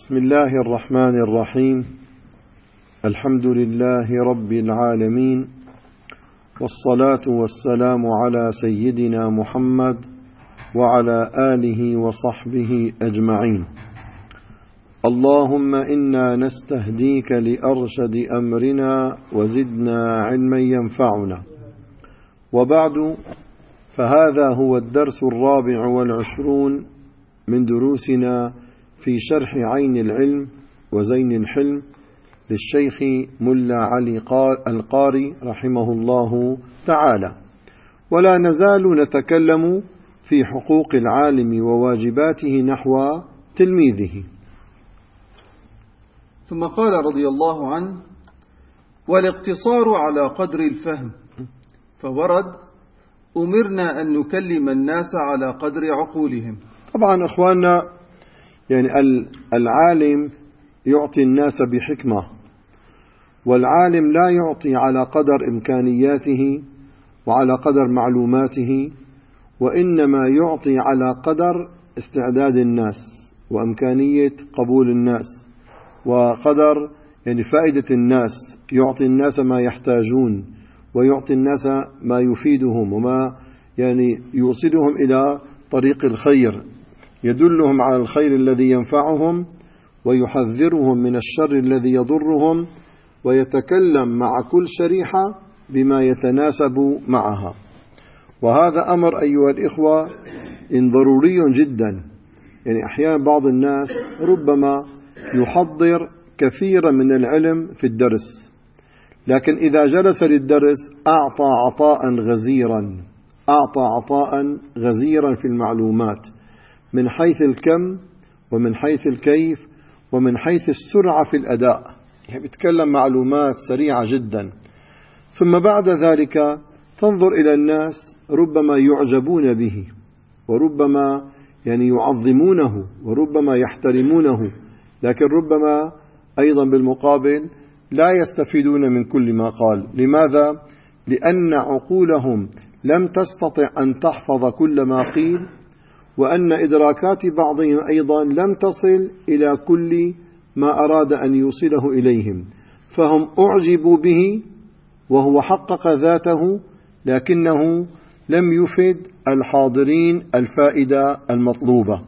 بسم الله الرحمن الرحيم. الحمد لله رب العالمين، والصلاة والسلام على سيدنا محمد وعلى آله وصحبه أجمعين. اللهم إنا نستهديك لأرشد أمرنا وزدنا علما ينفعنا. وبعد، فهذا هو الدرس 24 من دروسنا في شرح عين العلم وزين الحلم للشيخ ملا علي القاري رحمه الله تعالى. ولا نزال نتكلم في حقوق العالم وواجباته نحو تلميذه. ثم قال رضي الله عنه: والاقتصار على قدر الفهم، فورد: أمرنا أن نكلم الناس على قدر عقولهم. طبعا إخواننا، يعني العالم يعطي الناس بحكمة، والعالم لا يعطي على قدر إمكانياته وعلى قدر معلوماته، وإنما يعطي على قدر استعداد الناس وإمكانية قبول الناس وقدر يعني فائدة الناس. يعطي الناس ما يحتاجون، ويعطي الناس ما يفيدهم وما يعني يوصلهم إلى طريق الخير، يدلهم على الخير الذي ينفعهم ويحذرهم من الشر الذي يضرهم، ويتكلم مع كل شريحة بما يتناسب معها. وهذا أمر أيها الإخوة ضروري جدا. يعني أحيانا بعض الناس ربما يحضر كثيرا من العلم في الدرس، لكن إذا جلس للدرس أعطى عطاء غزيرا في المعلومات، من حيث الكم ومن حيث الكيف ومن حيث السرعة في الأداء. يعني بيتكلم معلومات سريعة جدا، ثم بعد ذلك تنظر إلى الناس ربما يعجبون به، وربما يعني يعظمونه، وربما يحترمونه، لكن ربما أيضا بالمقابل لا يستفيدون من كل ما قال. لماذا؟ لأن عقولهم لم تستطع أن تحفظ كل ما قيل، وأن إدراكات بعضهم أيضا لم تصل إلى كل ما أراد أن يوصله إليهم، فهم أعجبوا به وهو حقق ذاته، لكنه لم يفد الحاضرين الفائدة المطلوبة.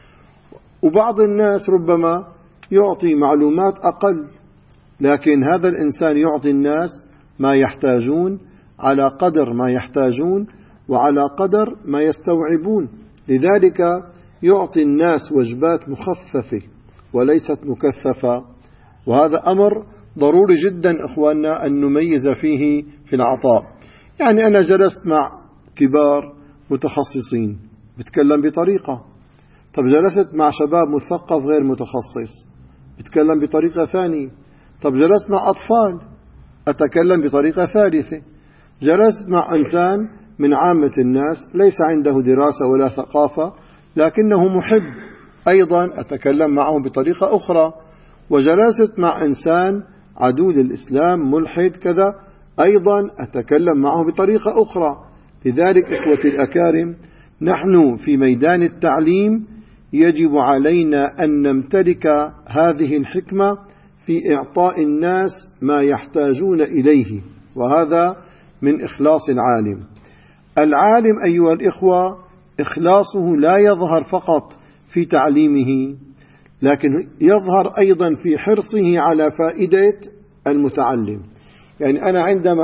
وبعض الناس ربما يعطي معلومات أقل، لكن هذا الإنسان يعطي الناس ما يحتاجون على قدر ما يحتاجون وعلى قدر ما يستوعبون. لذلك يعطي الناس وجبات مخففة وليست مكثفة، وهذا أمر ضروري جدا إخواننا أن نميز فيه في العطاء. يعني أنا جلست مع كبار متخصصين بتكلم بطريقة، طب جلست مع شباب مثقف غير متخصص بتكلم بطريقة ثانية، طب جلست مع أطفال أتكلم بطريقة ثالثة، جلست مع إنسان من عامة الناس ليس عنده دراسة ولا ثقافة لكنه محب، أيضا أتكلم معه بطريقة أخرى، وجلست مع إنسان عدو للإسلام ملحد كذا، أيضا أتكلم معه بطريقة أخرى. لذلك إخوتي الأكارم، نحن في ميدان التعليم يجب علينا أن نمتلك هذه الحكمة في إعطاء الناس ما يحتاجون إليه، وهذا من إخلاص العالم. العالم أيها الإخوة إخلاصه لا يظهر فقط في تعليمه، لكن يظهر أيضا في حرصه على فائدة المتعلم. يعني أنا عندما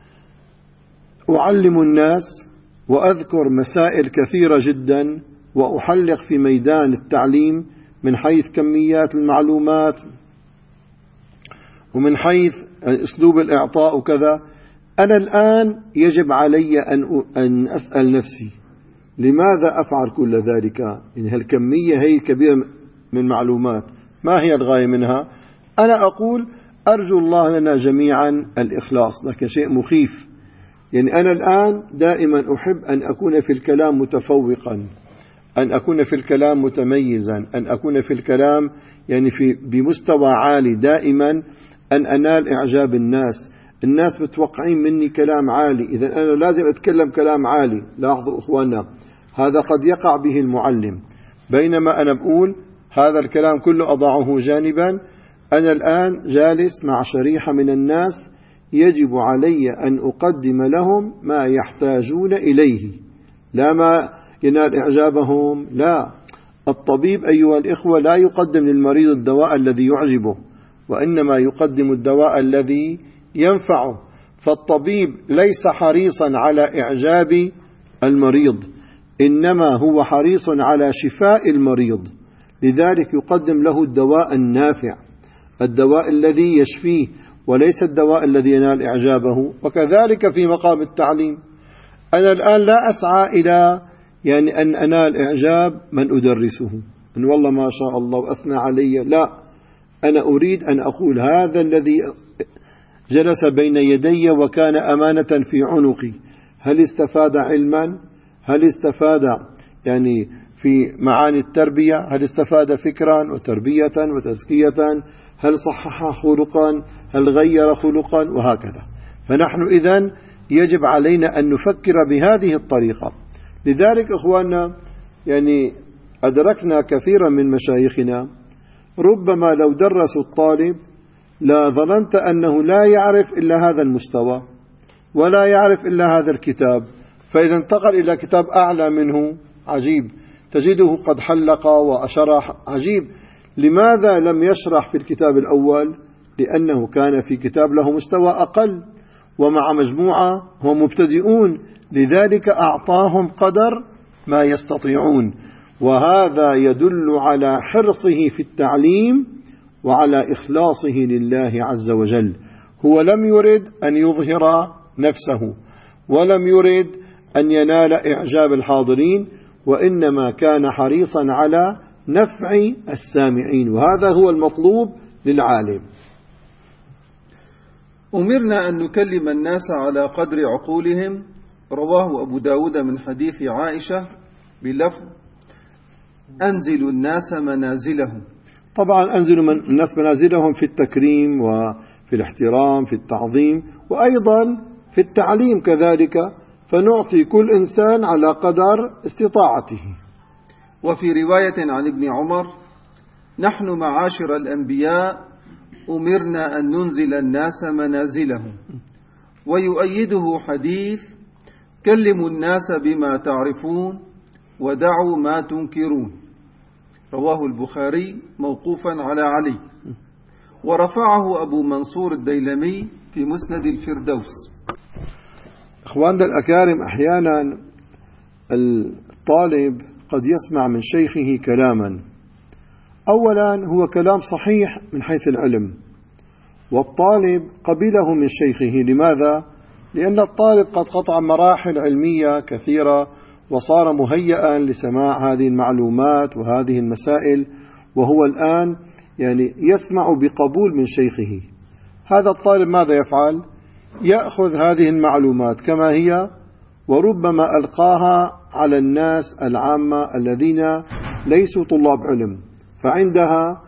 أعلم الناس وأذكر مسائل كثيرة جدا وأحلق في ميدان التعليم من حيث كميات المعلومات ومن حيث أسلوب الإعطاء وكذا، أنا الآن يجب علي أن أسأل نفسي لماذا أفعل كل ذلك؟ يعني هالكمية هي كبيرة من معلومات، ما هي الغاية منها؟ أنا أقول أرجو الله لنا جميعا الإخلاص، لكن شيء مخيف. يعني أنا الآن دائما أحب أن أكون في الكلام متفوقا، أن أكون في الكلام متميزا، أن أكون في الكلام يعني بمستوى عالي، دائما أن أنال إعجاب الناس. الناس متوقعين مني كلام عالي، إذا أنا لازم أتكلم كلام عالي. لاحظوا إخواننا، هذا قد يقع به المعلم، بينما أنا بقول هذا الكلام كله أضعه جانبا. أنا الآن جالس مع شريحة من الناس يجب علي أن أقدم لهم ما يحتاجون إليه، لا ما ينال إعجابهم. لا، الطبيب أيها الإخوة لا يقدم للمريض الدواء الذي يعجبه، وإنما يقدم الدواء الذي ينفعه. فالطبيب ليس حريصا على إعجاب المريض، إنما هو حريص على شفاء المريض، لذلك يقدم له الدواء النافع، الدواء الذي يشفيه، وليس الدواء الذي ينال إعجابه. وكذلك في مقام التعليم، أنا الآن لا أسعى إلى أن أنال إعجاب من أدرسه، أن والله ما شاء الله وأثنى علي، لا، أنا أريد أن أقول هذا الذي جلس بين يدي وكان أمانة في عنقي، هل استفاد علما؟ هل استفاد في معاني التربية؟ هل استفاد فكرا وتربية وتزكية؟ هل صحح خلقا؟ هل غير خلقا؟ وهكذا. فنحن إذن يجب علينا أن نفكر بهذه الطريقة. لذلك إخواننا أدركنا كثيرا من مشايخنا ربما لو درسوا الطالب لا ظننت أنه لا يعرف إلا هذا المستوى ولا يعرف إلا هذا الكتاب، فإذا انتقل إلى كتاب أعلى منه عجيب، تجده قد حلق وأشرح. عجيب، لماذا لم يشرح في الكتاب الأول؟ لأنه كان في كتاب له مستوى أقل ومع مجموعة هم مبتدئون، لذلك أعطاهم قدر ما يستطيعون. وهذا يدل على حرصه في التعليم وعلى إخلاصه لله عز وجل. هو لم يرد أن يظهر نفسه ولم يرد أن ينال إعجاب الحاضرين، وإنما كان حريصا على نفع السامعين، وهذا هو المطلوب للعالم. أمرنا أن نكلم الناس على قدر عقولهم، رواه أبو داود من حديث عائشة بلفظ أنزلوا الناس منازلهم. طبعا أنزلوا الناس منازلهم في التكريم وفي الاحترام في التعظيم، وأيضا في التعليم كذلك، فنعطي كل إنسان على قدر استطاعته. وفي رواية عن ابن عمر: نحن معاشر الأنبياء أمرنا أن ننزل الناس منازلهم. ويؤيده حديث: كلموا الناس بما تعرفون ودعوا ما تنكرون، رواه البخاري موقوفا على علي، ورفعه أبو منصور الديلمي في مسند الفردوس. أخواننا الأكارم، أحيانا الطالب قد يسمع من شيخه كلاما، أولا هو كلام صحيح من حيث العلم، والطالب قبله من شيخه. لماذا؟ لأن الطالب قد قطع مراحل علمية كثيرة وصار مهيئا لسماع هذه المعلومات وهذه المسائل، وهو الآن يسمع بقبول من شيخه. هذا الطالب ماذا يفعل؟ يأخذ هذه المعلومات كما هي، وربما ألقاها على الناس العامة الذين ليسوا طلاب علم، فعندها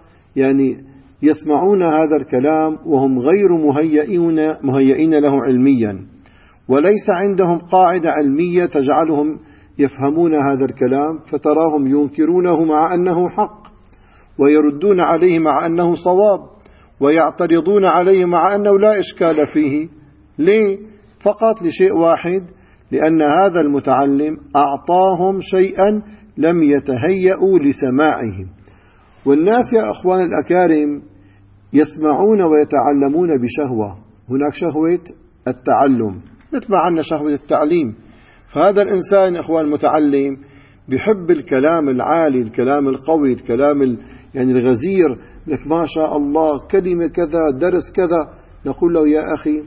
يسمعون هذا الكلام وهم غير مهيئين له علميا، وليس عندهم قاعدة علمية تجعلهم يفهمون هذا الكلام، فتراهم ينكرونه مع أنه حق، ويردون عليه مع أنه صواب، ويعترضون عليه مع أنه لا إشكال فيه. ليه؟ فقط لشيء واحد: لأن هذا المتعلم أعطاهم شيئا لم يتهيئوا لسماعه. والناس يا أخوان الأكارم يسمعون ويتعلمون بشهوة، هناك شهوة التعلم مثل ما عندنا شهوة التعليم. فهذا الإنسان يا أخوان المتعلم بيحب الكلام العالي، الكلام القوي، الكلام الغزير، لك ما شاء الله كلمة كذا، درس كذا. نقول له: يا أخي،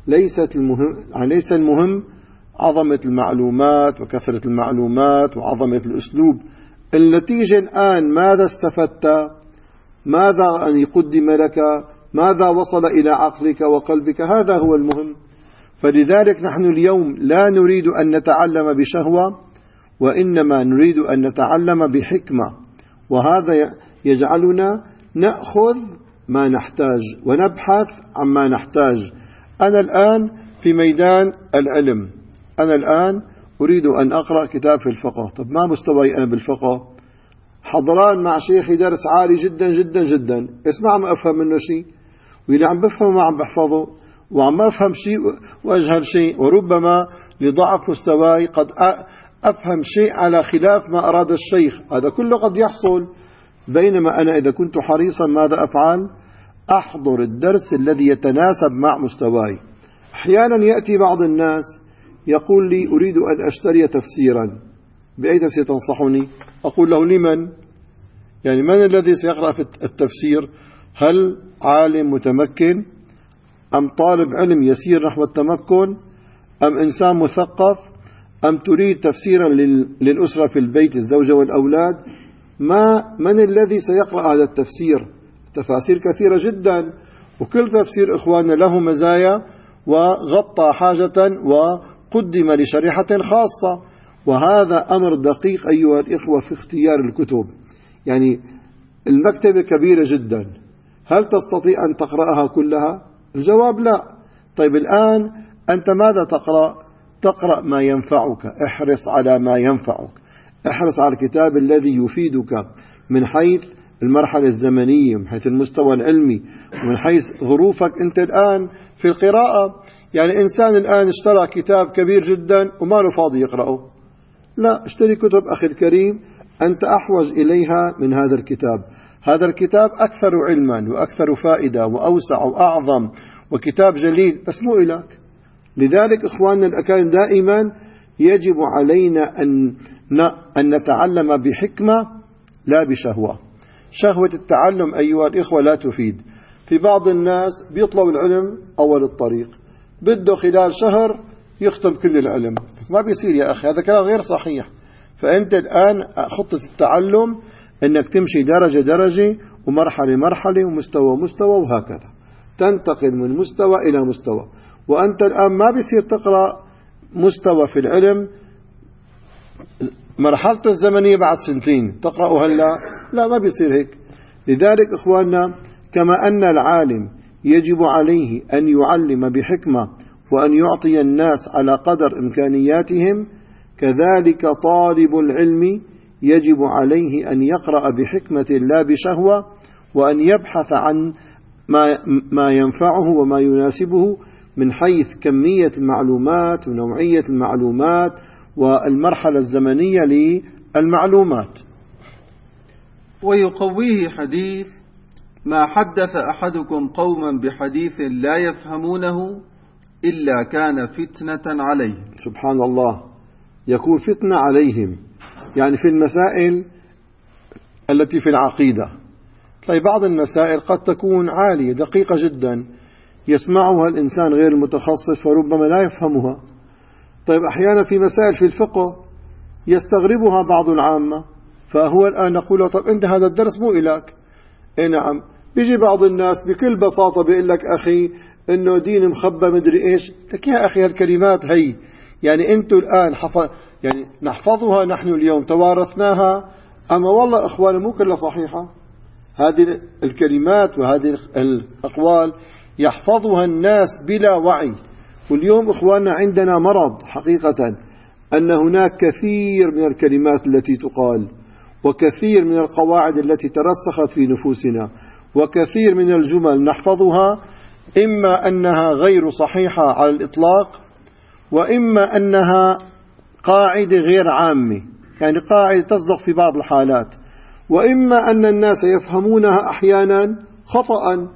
ليس المهم عظمة المعلومات وكثرة المعلومات وعظمة الأسلوب. النتيجة الآن ماذا استفدت؟ ماذا أن يقدم لك؟ ماذا وصل إلى عقلك وقلبك؟ هذا هو المهم. فلذلك نحن اليوم لا نريد أن نتعلم بشهوة، وإنما نريد أن نتعلم بحكمة، وهذا يجعلنا نأخذ ما نحتاج ونبحث عما نحتاج. أنا الآن في ميدان العلم، أنا الآن أريد أن أقرأ كتاب في الفقه. طب ما مستواي أنا بالفقه؟ حضران مع شيخي درس عالي جدا جدا جدا، اسمع ما أفهم منه شيء، واللي عم بفهمه ما عم بحفظه، وعم أفهم شيء وأجهل شيء، وربما لضعف مستواي قد أفهم شيء على خلاف ما أراد الشيخ، هذا كله قد يحصل. بينما أنا إذا كنت حريصا ماذا أفعل؟ أحضر الدرس الذي يتناسب مع مستواي. أحيانا يأتي بعض الناس يقول لي أريد أن أشتري تفسيرا، بأي تفسير تنصحني؟ أقول له لمن؟ يعني من الذي سيقرأ في التفسير؟ هل عالم متمكن، أم طالب علم يسير نحو التمكن، أم إنسان مثقف، أم تريد تفسيرا للأسرة في البيت الزوجة والأولاد؟ من الذي سيقرأ هذا التفسير؟ تفاسير كثيرة جدا، وكل تفسير إخواننا له مزايا وغطى حاجة وقدم لشريحة خاصة. وهذا أمر دقيق أيها الإخوة في اختيار الكتب. يعني المكتبة كبيرة جدا، هل تستطيع أن تقرأها كلها؟ الجواب لا. طيب الآن أنت ماذا تقرأ؟ تقرأ ما ينفعك، احرص على ما ينفعك، احرص على الكتاب الذي يفيدك من حيث المرحلة الزمنية، من حيث المستوى العلمي، ومن حيث ظروفك أنت الآن في القراءة. يعني إنسان الآن اشترى كتاب كبير جدا وما له فاضي يقرأه، لا، اشتري كتب أخي الكريم أنت أحوج إليها من هذا الكتاب. هذا الكتاب أكثر علما وأكثر فائدة وأوسع وأعظم، وكتاب جليل، بس مو إليك. لذلك إخواننا الأكارم دائما يجب علينا أن نتعلم بحكمة لا بشهوة. شهوة التعلم أيها الإخوة لا تفيد. في بعض الناس بيطلب العلم أول الطريق، بده خلال شهر يختم كل العلم، ما بيصير يا أخي، هذا كلام غير صحيح. فأنت الآن خطة التعلم أنك تمشي درجة درجة ومرحلة مرحلة ومستوى مستوى، وهكذا تنتقل من مستوى إلى مستوى. وأنت الآن ما بيصير تقرأ مستوى في العلم مرحلة الزمنية بعد سنتين تقرأه هلا، لا، ما بيصير هيك. لذلك إخواننا كما أن العالم يجب عليه أن يعلم بحكمة وأن يعطي الناس على قدر إمكانياتهم، كذلك طالب العلم يجب عليه أن يقرأ بحكمة لا بشهوة، وأن يبحث عن ما ينفعه وما يناسبه من حيث كمية المعلومات ونوعية المعلومات والمرحلة الزمنية للمعلومات. ويقويه حديث: ما حدث أحدكم قوما بحديث لا يفهمونه إلا كان فتنة عليهم. سبحان الله، يكون فتنة عليهم، يعني في المسائل التي في العقيدة. طيب بعض المسائل قد تكون عالية دقيقة جدا يسمعها الإنسان غير المتخصص فربما لا يفهمها. طيب أحيانا في مسائل في الفقه يستغربها بعض العامة، فهو الآن نقول له طب أنت هذا الدرس مو إلك. إيه نعم. بيجي بعض الناس بكل بساطة بيقول لك أخي إنه دين مخبى مدري إيش. لك يا أخي هالكلمات هي يعني أنتوا الآن يعني نحفظها نحن اليوم توارثناها، أما والله إخواني مو كلها صحيحة. هذه الكلمات وهذه الأقوال يحفظها الناس بلا وعي. واليوم إخواننا عندنا مرض حقيقة أن هناك كثير من الكلمات التي تقال، وكثير من القواعد التي ترسخت في نفوسنا، وكثير من الجمل نحفظها إما أنها غير صحيحة على الإطلاق، وإما أنها قاعدة غير عامة، يعني قاعدة تصدق في بعض الحالات، وإما أن الناس يفهمونها أحيانا خطأ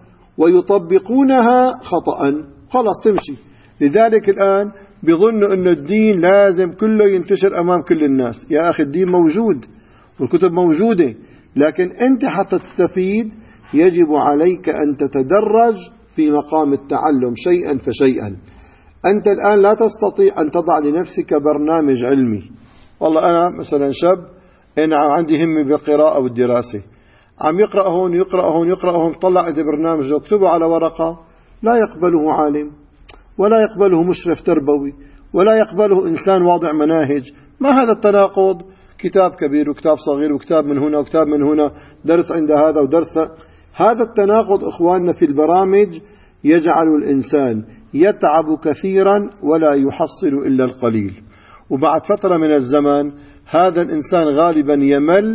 ويطبقونها خطأ، خلاص تمشي. لذلك الآن بيظنوا أن الدين لازم كله ينتشر أمام كل الناس. يا أخي الدين موجود والكتب موجودة، لكن أنت حتى تستفيد يجب عليك أن تتدرج في مقام التعلم شيئا فشيئا. أنت الآن لا تستطيع أن تضع لنفسك برنامج علمي. والله أنا مثلا شاب أنا عندي همة بالقراءة والدراسة، عم يقرأ هون يقرأ هون يقرأ هون، طلع إذا برنامج يكتبه على ورقة لا يقبله عالم، ولا يقبله مشرف تربوي، ولا يقبله إنسان واضع مناهج. ما هذا التناقض؟ كتاب كبير وكتاب صغير وكتاب من هنا وكتاب من هنا، درس عند هذا ودرس. هذا التناقض إخواننا في البرامج يجعل الإنسان يتعب كثيرا ولا يحصل إلا القليل، وبعد فترة من الزمن هذا الإنسان غالبا يمل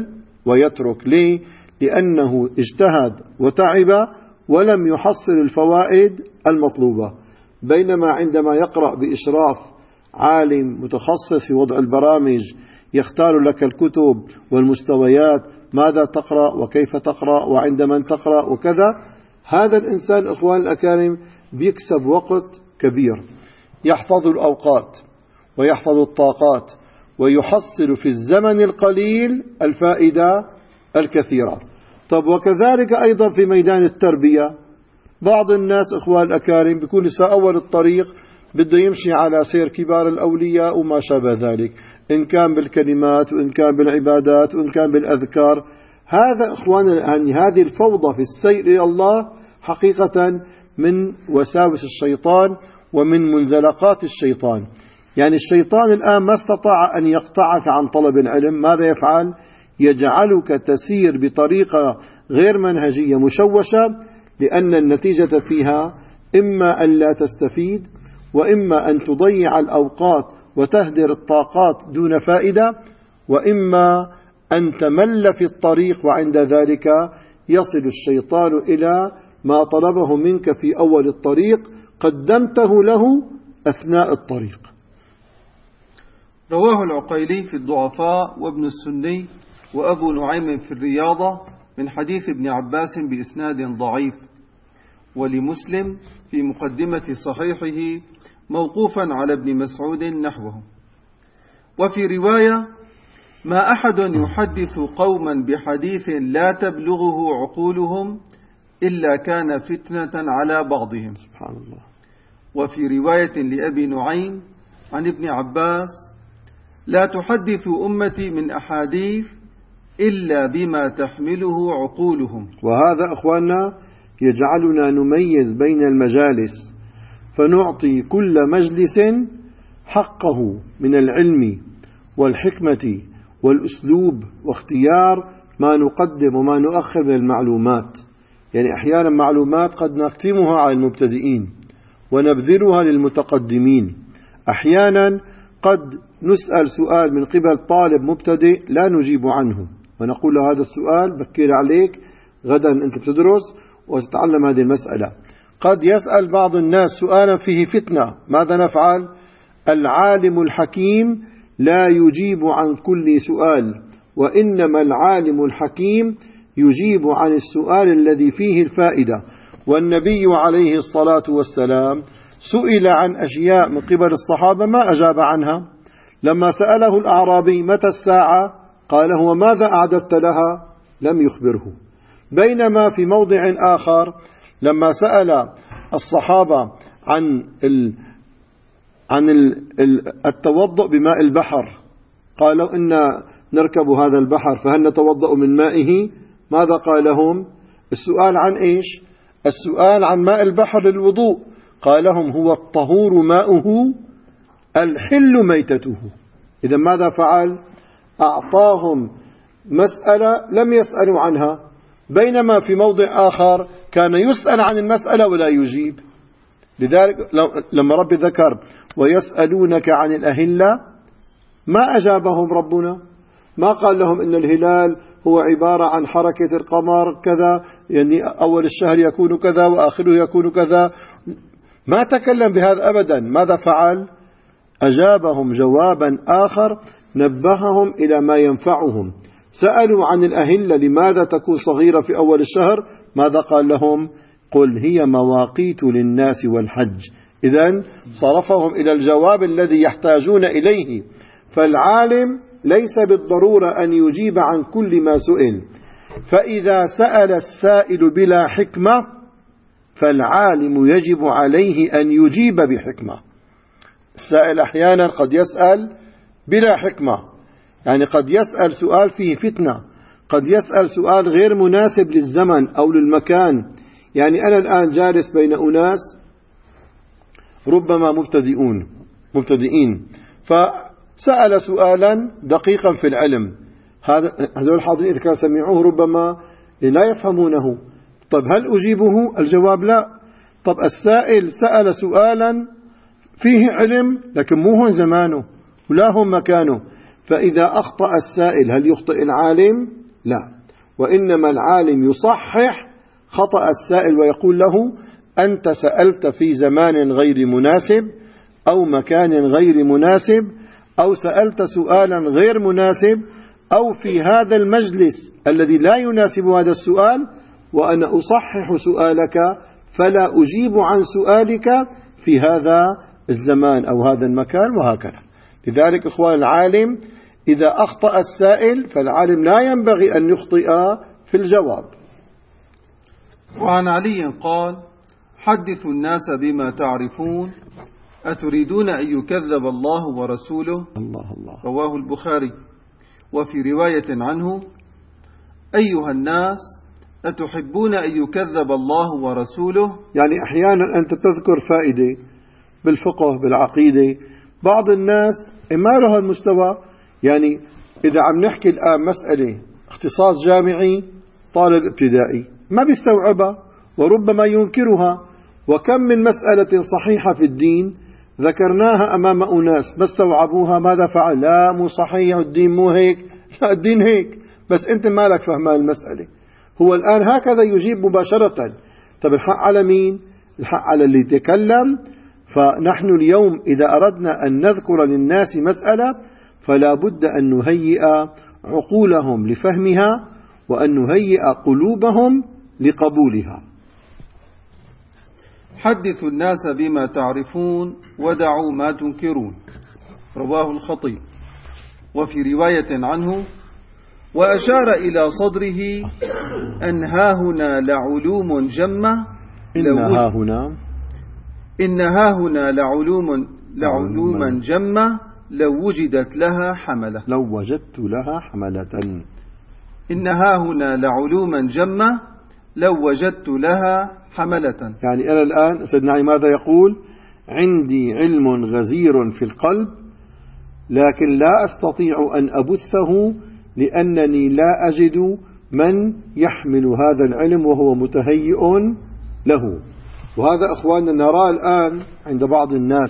ويترك. ليه؟ لأنه اجتهد وتعب ولم يحصل الفوائد المطلوبة. بينما عندما يقرأ بإشراف عالم متخصص في وضع البرامج يختار لك الكتب والمستويات، ماذا تقرأ وكيف تقرأ وعند من تقرأ وكذا، هذا الإنسان إخوان الأكارم بيكسب وقت كبير، يحفظ الأوقات ويحفظ الطاقات ويحصل في الزمن القليل الفائدة الكثيرة. طب وكذلك أيضا في ميدان التربية، بعض الناس إخوان الأكارم بيكون لسه أول الطريق بده يمشي على سير كبار الأولياء وما شابه ذلك، إن كان بالكلمات وإن كان بالعبادات وإن كان بالأذكار. هذا إخواننا يعني هذه الفوضى في السير إلى الله حقيقة من وساوس الشيطان ومن منزلقات الشيطان. يعني الشيطان الآن ما استطاع أن يقطعك عن طلب العلم، ماذا يفعل؟ يجعلك تسير بطريقة غير منهجية مشوشة، لأن النتيجة فيها إما أن لا تستفيد، وإما أن تضيع الأوقات وتهدر الطاقات دون فائدة، وإما أن تمل في الطريق، وعند ذلك يصل الشيطان إلى ما طلبه منك في أول الطريق قدمته له أثناء الطريق. رواه العقيلي في الضعفاء وابن السني وأبو نعيم في الرياضة من حديث ابن عباس بإسناد ضعيف، ولمسلم في مقدمة صحيحه موقوفا على ابن مسعود نحوه. وفي رواية: ما أحد يحدث قوما بحديث لا تبلغه عقولهم إلا كان فتنة على بعضهم. سبحان الله. وفي رواية لأبي نعيم عن ابن عباس: لا تحدث أمتي من أحاديث إلا بما تحمله عقولهم. وهذا أخواننا يجعلنا نميز بين المجالس، فنعطي كل مجلس حقه من العلم والحكمة والأسلوب واختيار ما نقدم وما نؤخر من المعلومات. يعني أحيانا معلومات قد نكتمها على المبتدئين ونبذلها للمتقدمين، أحيانا قد نسأل سؤال من قبل طالب مبتدئ لا نجيب عنه ونقول له هذا السؤال بكير عليك، غدا أنت بتدرس وتتعلم هذه المسألة. قد يسأل بعض الناس سؤالا فيه فتنة، ماذا نفعل؟ العالم الحكيم لا يجيب عن كل سؤال، وإنما العالم الحكيم يجيب عن السؤال الذي فيه الفائدة. والنبي عليه الصلاة والسلام سئل عن أشياء من قبل الصحابة ما أجاب عنها. لما سأله الأعرابي متى الساعة قال هو ماذا أعددت لها؟ لم يخبره. بينما في موضع آخر لما سأل الصحابة عن التوضؤ بماء البحر قالوا إن نركب هذا البحر فهل نتوضأ من مائه؟ ماذا قال لهم؟ السؤال عن إيش؟ السؤال عن ماء البحر للوضوء. قال لهم هو الطهور ماؤه الحل ميتته. إذا ماذا فعل؟ أعطاهم مسألة لم يسألوا عنها، بينما في موضع آخر كان يسأل عن المسألة ولا يجيب. لذلك لما ربي ذكر ويسألونك عن الأهلة ما أجابهم ربنا، ما قال لهم إن الهلال هو عبارة عن حركة القمر كذا، يعني أول الشهر يكون كذا وآخره يكون كذا، ما تكلم بهذا أبدا. ماذا فعل؟ أجابهم جوابا آخر نبههم إلى ما ينفعهم. سألوا عن الأهلة لماذا تكون صغيرة في أول الشهر، ماذا قال لهم؟ قل هي مواقيت للناس والحج. إذن صرفهم إلى الجواب الذي يحتاجون إليه. فالعالم ليس بالضرورة أن يجيب عن كل ما سئل، فإذا سأل السائل بلا حكمة فالعالم يجب عليه أن يجيب بحكمة. السائل أحيانا قد يسأل بلا حكمة، يعني قد يسأل سؤال فيه فتنة، قد يسأل سؤال غير مناسب للزمن أو للمكان. يعني أنا الآن جالس بين أناس ربما مبتدئين، فسأل سؤالا دقيقا في العلم، هذول الحاضرين إذا كانوا سمعوه ربما لا يفهمونه. طب هل أجيبه؟ الجواب لا. طب السائل سأل سؤالا فيه علم لكن مو هون زمانه ولا هون مكانه، فإذا أخطأ السائل هل يخطئ العالم؟ لا، وإنما العالم يصحح خطأ السائل ويقول له: أنت سألت في زمان غير مناسب أو مكان غير مناسب، أو سألت سؤالا غير مناسب، أو في هذا المجلس الذي لا يناسب هذا السؤال، وأنا أصحح سؤالك فلا أجيب عن سؤالك في هذا الزمان أو هذا المكان، وهكذا. لذلك إخوان، العالم إذا أخطأ السائل فالعالم لا ينبغي أن يخطئ في الجواب. وعن علي قال: حدثوا الناس بما تعرفون، أتريدون أن يكذب الله ورسوله؟ الله الله. رواه البخاري. وفي رواية عنه: أيها الناس، أتحبون أن يكذب الله ورسوله؟ يعني أحيانا أنت تذكر فائدة بالفقه بالعقيدة، بعض الناس ما له المستوى. يعني إذا عم نحكي الآن مسألة اختصاص جامعي، طالب ابتدائي ما بيستوعبها وربما ينكرها. وكم من مسألة صحيحة في الدين ذكرناها أمام أناس ما استوعبوها، ماذا فعل؟ لا، مو صحيح، الدين مو هيك. لا، الدين هيك، بس أنت مالك فهمان المسألة. هو الآن هكذا يجيب مباشرة. طب الحق على مين؟ الحق على اللي يتكلم. فنحن اليوم إذا أردنا أن نذكر للناس مسألة فلا بد أن نهيئ عقولهم لفهمها، وأن نهيئ قلوبهم لقبولها. حدثوا الناس بما تعرفون ودعوا ما تنكرون. رواه الخطيب. وفي رواية عنه: وأشار إلى صدره أن هاهنا لعلوم جمة إن هاهنا لعلوما جمة لو وجدت لها حملة. لو وجدت لها حملة. إن هاهنا لعلوما جمة لو وجدت لها حملة. يعني أنا الآن سيدنا علي ماذا يقول؟ عندي علم غزير في القلب، لكن لا أستطيع أن أبثه لأنني لا أجد من يحمل هذا العلم وهو متهيئ له. وهذا أخواننا نرى الآن عند بعض الناس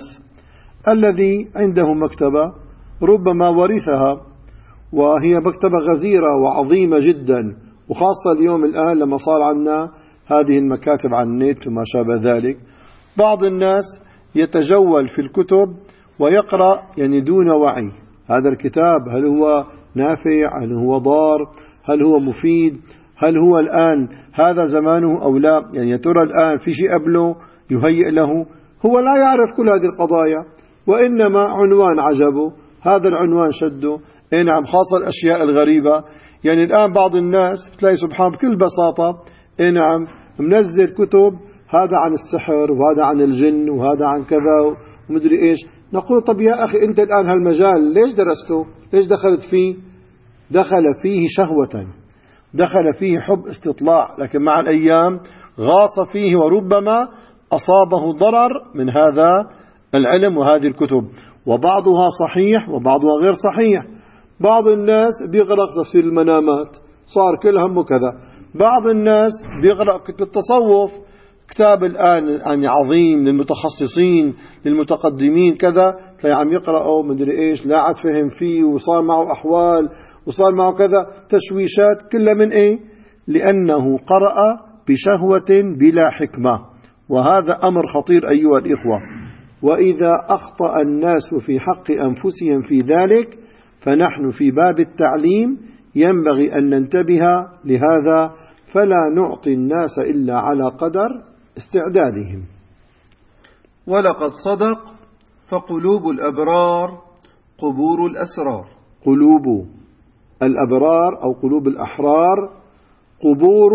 الذي عنده مكتبة ربما ورثها، وهي مكتبة غزيرة وعظيمة جدا، وخاصة اليوم الآن لما صار عندنا هذه المكاتب على النت وما شابه ذلك. بعض الناس يتجول في الكتب ويقرأ يعني دون وعي. هذا الكتاب هل هو نافع؟ هل هو ضار؟ هل هو مفيد؟ هل هو الآن هذا زمانه أو لا؟ يعني يا ترى الآن في شيء قبله يهيئ له؟ هو لا يعرف كل هذه القضايا، وإنما عنوان عجبه، هذا العنوان شده. نعم، خاصة الأشياء الغريبة. يعني الآن بعض الناس تلاقي سبحان بكل بساطة نعم منزل كتب، هذا عن السحر وهذا عن الجن وهذا عن كذا ومدري إيش. نقول طب يا أخي أنت الآن هالمجال ليش درسته؟ ليش دخلت فيه؟ دخل فيه شهوة، دخل فيه حب استطلاع، لكن مع الأيام غاص فيه وربما أصابه ضرر من هذا العلم وهذه الكتب. وبعضها صحيح وبعضها غير صحيح. بعض الناس بيغرق تفسير المنامات، صار كل همه كذا. بعض الناس بيغرق كتب التصوف، كتاب الآن يعني عظيم للمتخصصين للمتقدمين كذا، تلاقي عم يقرأه مدري إيش، لا عاد فهم فيه وصار معه أحوال وصار معه كذا تشويشات، كلها من إيه؟ لأنه قرأ بشهوة بلا حكمة. وهذا أمر خطير أيها الإخوة. وإذا أخطأ الناس في حق أنفسهم في ذلك فنحن في باب التعليم ينبغي أن ننتبه لهذا، فلا نعطي الناس إلا على قدر استعدادهم. ولقد صدق، فقلوب الأبرار قبور الأسرار. قلوب الأبرار أو قلوب الأحرار قبور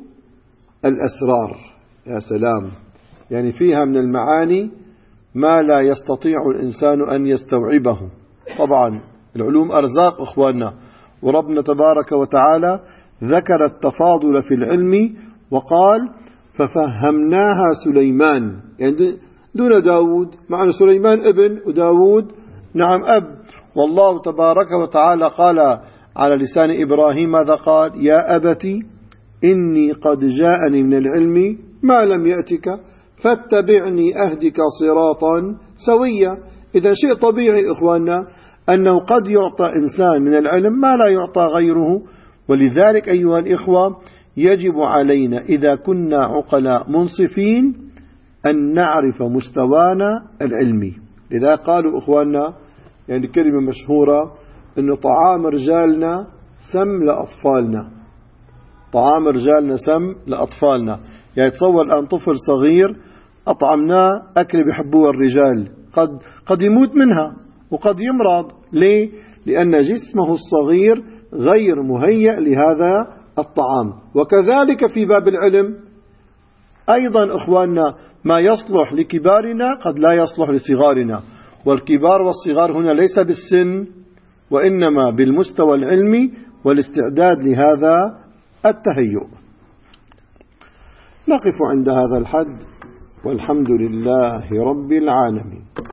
الأسرار. يا سلام، يعني فيها من المعاني ما لا يستطيع الإنسان أن يستوعبه. طبعا العلوم أرزاق إخواننا، وربنا تبارك وتعالى ذكر التفاضل في العلم وقال ففهمناها سليمان، يعني دون داود، معنى سليمان ابن وداود نعم أب. والله تبارك وتعالى قال على لسان إبراهيم ماذا قال؟ يا أبتي إني قد جاءني من العلم ما لم يأتك فاتبعني أهدك صراطا سويا. إذا شيء طبيعي إخواننا أنه قد يعطى إنسان من العلم ما لا يعطى غيره، ولذلك أيها الإخوة يجب علينا إذا كنا عقلاء منصفين أن نعرف مستوانا العلمي. لذا قالوا إخواننا يعني كلمة مشهورة أن طعام رجالنا سم لأطفالنا. طعام رجالنا سم لأطفالنا. يعني تصور الآن طفل صغير أطعمناه أكل بيحبوه الرجال قد يموت منها وقد يمرض. ليه؟ لأن جسمه الصغير غير مهيأ لهذا الطعام. وكذلك في باب العلم أيضا إخواننا ما يصلح لكبارنا قد لا يصلح لصغارنا. والكبار والصغار هنا ليس بالسن وإنما بالمستوى العلمي والاستعداد لهذا التهيؤ. نقف عند هذا الحد والحمد لله رب العالمين.